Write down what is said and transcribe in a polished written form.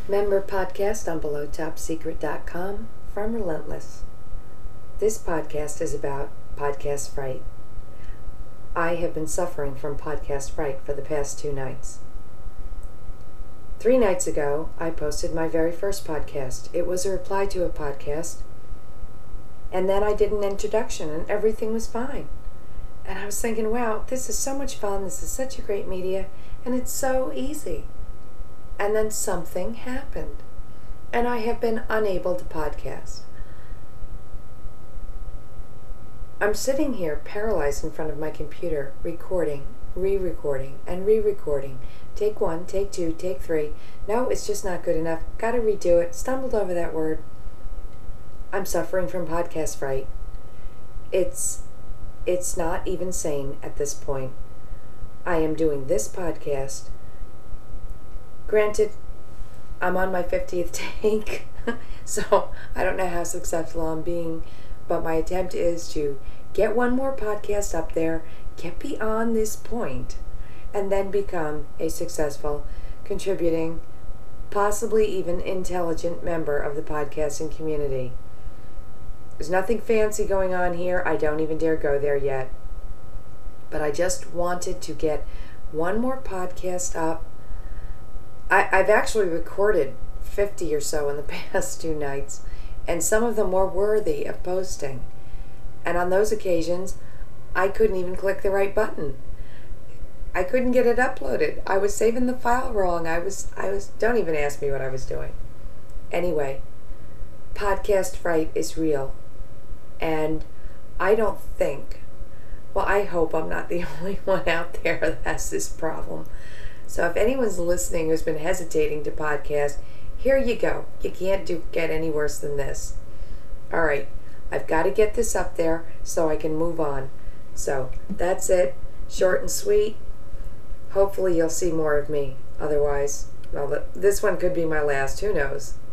Member podcast on BelowTopSecret.com from Relentless. This podcast is about podcast fright. I have been suffering from podcast fright for the past 2 nights. 3 nights ago, I posted my very first podcast. It was a reply to a podcast, and then I did an introduction, and everything was fine. And I was thinking, wow, this is so much fun, this is such a great media, and it's so easy. And then something happened, and I have been unable to podcast. I'm sitting here paralyzed in front of my computer, recording, re-recording, and re-recording. Take 1, take 2, take 3. No, it's just not good enough. Gotta redo it. Stumbled over that word. I'm suffering from podcast fright. It's not even sane at this point. I am doing this podcast. Granted, I'm on my 50th take, so I don't know how successful I'm being, but my attempt is to get one more podcast up there, get beyond this point, and then become a successful, contributing, possibly even intelligent member of the podcasting community. There's nothing fancy going on here. I don't even dare go there yet. But I just wanted to get one more podcast up. I've actually recorded 50 or so in the past 2 nights, and some of them were worthy of posting. And on those occasions, I couldn't even click the right button. I couldn't get it uploaded. I was saving the file wrong. I was don't even ask me what I was doing. Anyway, podcast fright is real. And I don't think, well, I hope I'm not the only one out there that has this problem. So if anyone's listening who's been hesitating to podcast, here you go. You can't get any worse than this. All right, I've got to get this up there so I can move on. So that's it. Short and sweet. Hopefully you'll see more of me. Otherwise, well, this one could be my last. Who knows?